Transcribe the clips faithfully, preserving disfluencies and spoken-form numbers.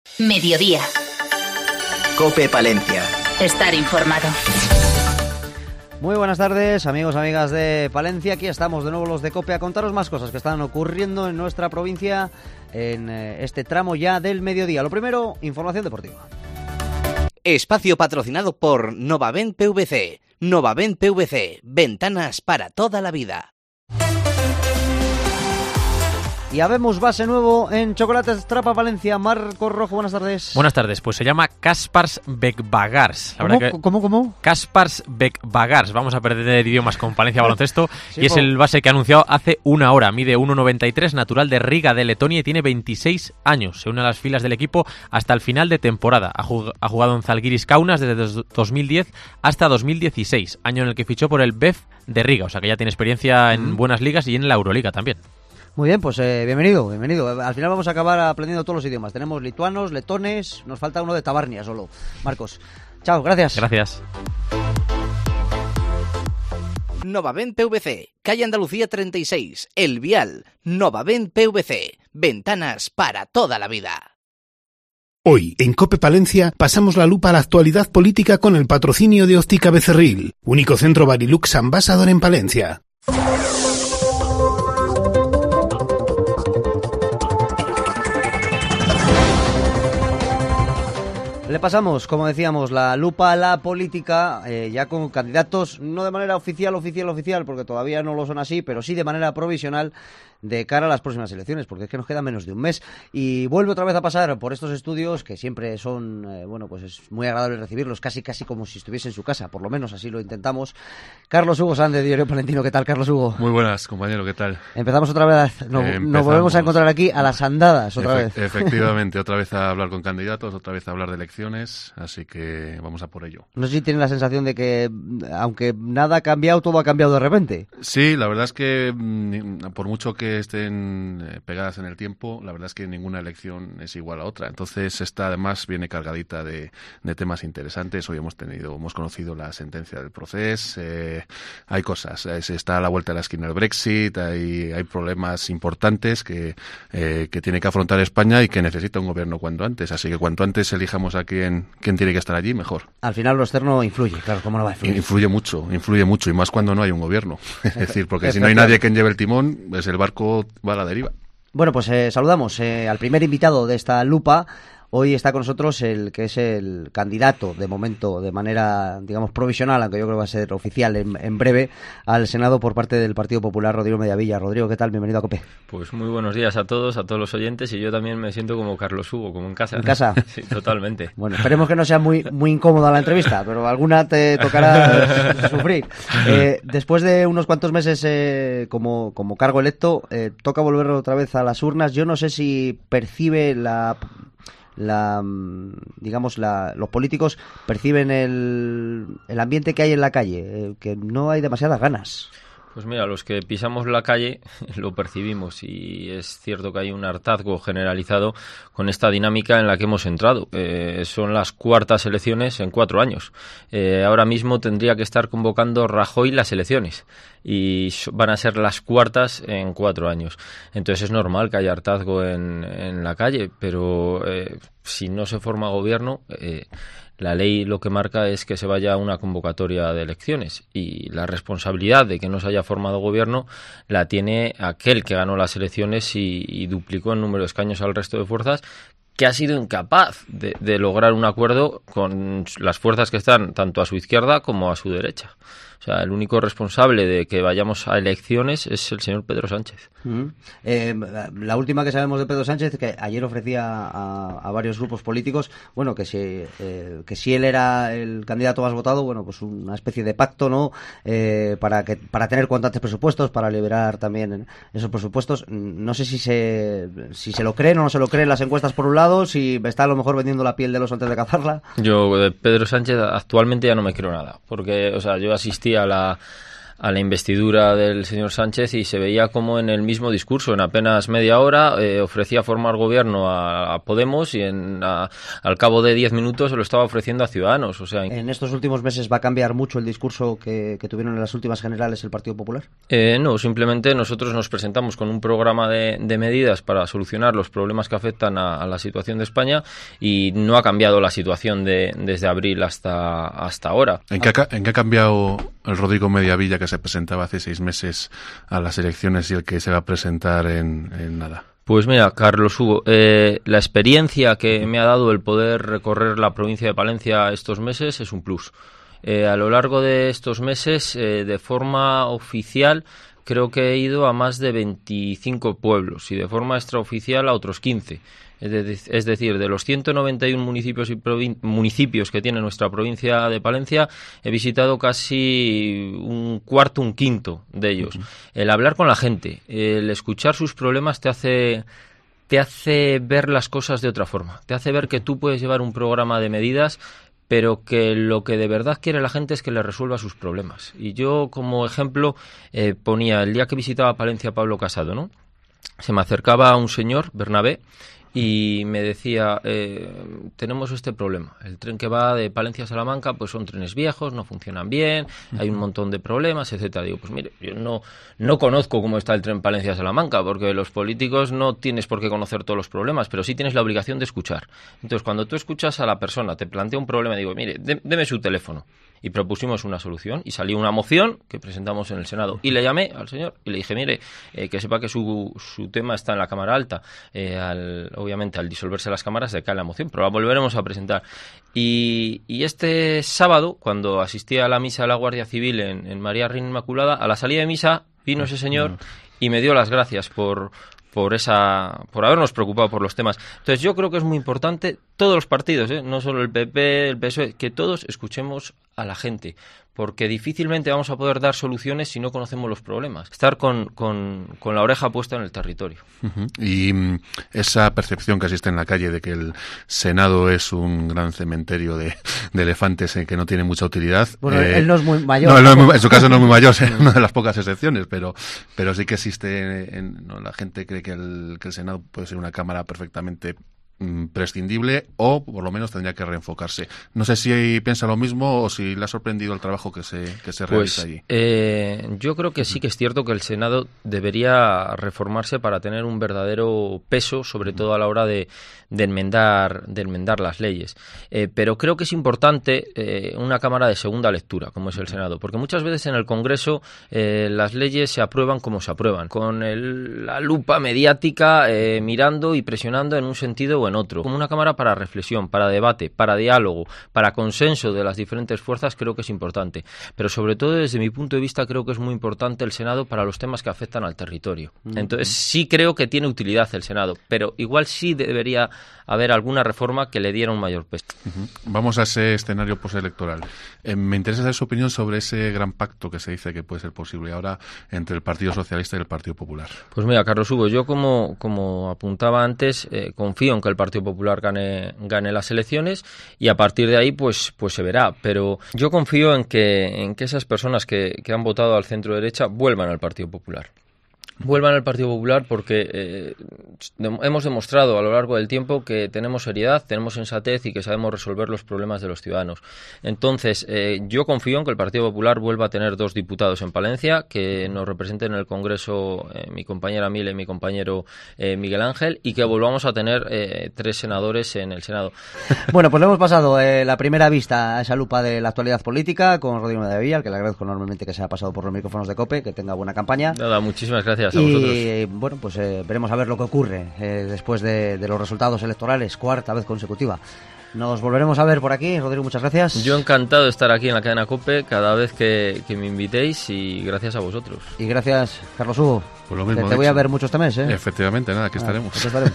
Mediodía. COPE Palencia. Estar informado. Muy buenas tardes, amigos, amigas de Palencia. Aquí estamos de nuevo los de COPE a contaros más cosas que están ocurriendo en nuestra provincia en este tramo ya del mediodía. Lo primero, información deportiva. Espacio patrocinado por Novavent P V C. Novavent P V C. Ventanas para toda la vida. Y habemos base nuevo en Chocolates Trapa Palencia. Marco Rojo, buenas tardes. Buenas tardes, pues se llama Kaspars Bekbagars. La ¿Cómo, que... ¿Cómo, cómo? Kaspars Bekbagars. Vamos a perder idiomas con Palencia Baloncesto. Sí, y es po. el base que ha anunciado hace una hora. Mide uno noventa y tres, natural de Riga, de Letonia, y tiene veintiséis años. Se une a las filas del equipo hasta el final de temporada. Ha, jug- ha jugado en Zalgiris Kaunas desde dos- dos mil diez hasta dos mil dieciséis, año en el que fichó por el B E F de Riga. O sea que ya tiene experiencia en Mm. buenas ligas y en la Euroliga también. Muy bien, pues eh, bienvenido, bienvenido. Al final vamos a acabar aprendiendo todos los idiomas. Tenemos lituanos, letones, nos falta uno de Tabarnia solo. Marcos, chao, gracias. Gracias. Novavent P V C. Calle Andalucía treinta y seis. El Vial. Novavent P V C. Ventanas para toda la vida. Hoy, en COPE Palencia, pasamos la lupa a la actualidad política con el patrocinio de Óptica Becerril, único centro Barilux Ambassador en Palencia. Le pasamos, como decíamos, la lupa a la política, eh, ya con candidatos, no de manera oficial, oficial, oficial, porque todavía no lo son así, pero sí de manera provisional de cara a las próximas elecciones, porque es que nos queda menos de un mes. Y vuelve otra vez a pasar por estos estudios, que siempre son, eh, bueno, pues es muy agradable recibirlos, casi casi como si estuviese en su casa, por lo menos así lo intentamos. Carlos Hugo Sánchez, de Diario Palentino, ¿qué tal, Carlos Hugo? Muy buenas, compañero, ¿qué tal? Empezamos otra vez, no, Eh, nos volvemos a encontrar aquí a las andadas otra Efe- vez. Efectivamente, otra vez a hablar con candidatos, otra vez a hablar de elecciones, así que vamos a por ello. No sé si tienen la sensación de que, aunque nada ha cambiado, todo ha cambiado de repente. Sí, la verdad es que mm, por mucho que estén eh, pegadas en el tiempo, la verdad es que ninguna elección es igual a otra. Entonces esta además viene cargadita de, de temas interesantes. Hoy hemos tenido, hemos conocido la sentencia del procés, eh, hay cosas, eh, se está a la vuelta de la esquina el Brexit, hay, hay problemas importantes que, eh, que tiene que afrontar España y que necesita un gobierno cuanto antes. Así que cuanto antes elijamos a quién, quién tiene que estar allí, mejor. Al final lo externo influye, claro, ¿cómo no va a influir? Influye mucho, influye mucho, y más cuando no hay un gobierno. Es decir, porque si no hay nadie quien lleve el timón, pues el barco va a la deriva. Bueno, pues eh, saludamos eh, al primer invitado de esta lupa. Hoy está con nosotros el que es el candidato, de momento, de manera, digamos, provisional, aunque yo creo que va a ser oficial en, en breve, al Senado por parte del Partido Popular, Rodrigo Mediavilla. Rodrigo, ¿qué tal? Bienvenido a COPE. Pues muy buenos días a todos, a todos los oyentes, y yo también me siento como Carlos Hugo, como en casa. ¿En casa? Sí, totalmente. Bueno, esperemos que no sea muy muy incómoda la entrevista, pero alguna te tocará sufrir. Eh, después de unos cuantos meses eh, como, como cargo electo, eh, toca volver otra vez a las urnas. Yo no sé si percibe la... la digamos la, los políticos perciben el, el ambiente que hay en la calle, eh, que no hay demasiadas ganas. Pues mira, los que pisamos la calle lo percibimos, y es cierto que hay un hartazgo generalizado con esta dinámica en la que hemos entrado. Eh, son las cuartas elecciones en cuatro años. Eh, ahora mismo tendría que estar convocando Rajoy las elecciones, y van a ser las cuartas en cuatro años. Entonces es normal que haya hartazgo en, en la calle, pero eh, si no se forma gobierno... Eh, La ley lo que marca es que se vaya a una convocatoria de elecciones, y la responsabilidad de que no se haya formado gobierno la tiene aquel que ganó las elecciones y, y duplicó el número de escaños al resto de fuerzas, que ha sido incapaz de, de lograr un acuerdo con las fuerzas que están tanto a su izquierda como a su derecha. O sea, el único responsable de que vayamos a elecciones es el señor Pedro Sánchez. Uh-huh. Eh, la última que sabemos de Pedro Sánchez, que ayer ofrecía a, a varios grupos políticos, bueno, que si, eh, que si él era el candidato más votado, bueno, pues una especie de pacto, ¿no? Eh, para que para tener cuanto antes presupuestos, para liberar también esos presupuestos. No sé si se si se lo creen o no se lo creen las encuestas por un lado, si está a lo mejor vendiendo la piel del oso antes de cazarla. Yo de Pedro Sánchez actualmente ya no me creo nada, porque, o sea, yo asistí a la a la investidura del señor Sánchez y se veía como en el mismo discurso, en apenas media hora, eh, ofrecía formar gobierno a, a Podemos y en, a, al cabo de diez minutos se lo estaba ofreciendo a Ciudadanos. O sea, ¿en estos últimos meses va a cambiar mucho el discurso que, que tuvieron en las últimas generales el Partido Popular? Eh, no, simplemente nosotros nos presentamos con un programa de, de medidas para solucionar los problemas que afectan a, a la situación de España y no ha cambiado la situación de, desde abril hasta, hasta ahora. ¿En qué, ha, ¿En qué ha cambiado el Rodrigo Mediavilla que se presentaba hace seis meses a las elecciones y el que se va a presentar en, en nada? Pues mira, Carlos Hugo, eh, la experiencia que me ha dado el poder recorrer la provincia de Palencia estos meses es un plus. Eh, a lo largo de estos meses, eh, de forma oficial, creo que he ido a más de veinticinco pueblos y de forma extraoficial a otros quince. Es, de, es decir, de los ciento noventa y uno municipios, y provin- municipios que tiene nuestra provincia de Palencia, he visitado casi un cuarto, un quinto de ellos. Uh-huh. El hablar con la gente, el escuchar sus problemas te hace... te hace ver las cosas de otra forma. Te hace ver que tú puedes llevar un programa de medidas, pero que lo que de verdad quiere la gente es que le resuelva sus problemas. Y yo, como ejemplo, eh, ponía el día que visitaba Palencia Pablo Casado, ¿no? Se me acercaba un señor, Bernabé, y me decía, eh, tenemos este problema, el tren que va de Palencia a Salamanca pues son trenes viejos, no funcionan bien, hay un montón de problemas, etcétera. Digo, pues mire, yo no, no conozco cómo está el tren Palencia a Salamanca, porque los políticos no tienes por qué conocer todos los problemas, pero sí tienes la obligación de escuchar. Entonces, cuando tú escuchas a la persona, te plantea un problema, digo, mire, dé, deme su teléfono. Y propusimos una solución y salió una moción que presentamos en el Senado. Y le llamé al señor y le dije, mire, eh, que sepa que su, su tema está en la Cámara Alta. Eh, al, obviamente, al disolverse las cámaras se cae la moción, pero la volveremos a presentar. Y, y este sábado, cuando asistí a la misa de la Guardia Civil en, en María Reina Inmaculada, a la salida de misa vino ese señor y me dio las gracias por... por esa por habernos preocupado por los temas. Entonces yo creo que es muy importante, todos los partidos, ¿eh? No solo el P P, el P S O E, que todos escuchemos a la gente, porque difícilmente vamos a poder dar soluciones si no conocemos los problemas. Estar con, con, con la oreja puesta en el territorio. Uh-huh. Y um, esa percepción que existe en la calle de que el Senado es un gran cementerio de, de elefantes eh, que no tiene mucha utilidad. Bueno, eh, él no es muy mayor. No, él no es muy, en su caso no es muy mayor, es una de las pocas excepciones, pero, pero sí que existe, en, ¿no? La gente cree que el, que el Senado puede ser una cámara perfectamente prescindible o por lo menos tendría que reenfocarse. No sé si piensa lo mismo o si le ha sorprendido el trabajo que se, que se realiza pues, allí. Eh, yo creo que sí que es cierto que el Senado debería reformarse para tener un verdadero peso, sobre todo a la hora de, de enmendar de enmendar las leyes. Eh, pero creo que es importante eh, una Cámara de segunda lectura, como es el Senado, porque muchas veces en el Congreso eh, las leyes se aprueban como se aprueban, con el, la lupa mediática eh, mirando y presionando en un sentido o en otro. Como una cámara para reflexión, para debate, para diálogo, para consenso de las diferentes fuerzas, creo que es importante. Pero sobre todo desde mi punto de vista creo que es muy importante el Senado para los temas que afectan al territorio. Entonces sí creo que tiene utilidad el Senado, pero igual sí debería haber alguna reforma que le diera un mayor peso. Uh-huh. Vamos a ese escenario postelectoral. Eh, me interesa saber su opinión sobre ese gran pacto que se dice que puede ser posible ahora entre el Partido Socialista y el Partido Popular. Pues mira, Carlos Hugo, yo como, como apuntaba antes, eh, confío en que el Partido Popular gane, gane las elecciones y a partir de ahí pues, pues se verá. Pero yo confío en que, en que esas personas que, que han votado al centro derecha vuelvan al Partido Popular. Vuelvan al Partido Popular porque eh, de, hemos demostrado a lo largo del tiempo que tenemos seriedad, tenemos sensatez y que sabemos resolver los problemas de los ciudadanos. Entonces, eh, yo confío en que el Partido Popular vuelva a tener dos diputados en Palencia, que nos representen en el Congreso eh, mi compañera Mile y mi compañero eh, Miguel Ángel, y que volvamos a tener eh, tres senadores en el Senado. Bueno, pues le hemos pasado eh, la primera vista a esa lupa de la actualidad política con Rodrigo Mediavilla, al que le agradezco enormemente que se haya pasado por los micrófonos de COPE, que tenga buena campaña. Nada, muchísimas gracias. Y bueno, pues eh, veremos a ver lo que ocurre eh, después de, de los resultados electorales, cuarta vez consecutiva. Nos volveremos a ver por aquí. Rodrigo, muchas gracias. Yo encantado de estar aquí en la cadena COPE cada vez que, que me invitéis y gracias a vosotros. Y gracias, Carlos Hugo. Pues lo mismo, te, te voy a ver mucho este mes, ¿eh? Efectivamente, nada, aquí ah, estaremos. Aquí estaremos.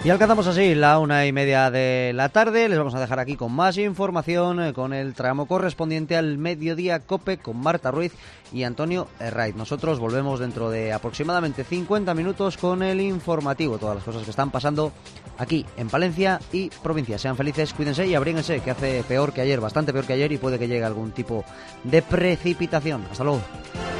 Y alcanzamos así la una y media de la tarde. Les vamos a dejar aquí con más información, con el tramo correspondiente al Mediodía COPE con Marta Ruiz y Antonio Herraiz. Nosotros volvemos dentro de aproximadamente cincuenta minutos con el informativo, todas las cosas que están pasando aquí en Palencia y provincia. Sean felices, cuídense y abríguense, que hace peor que ayer, bastante peor que ayer, y puede que llegue algún tipo de precipitación. Hasta luego.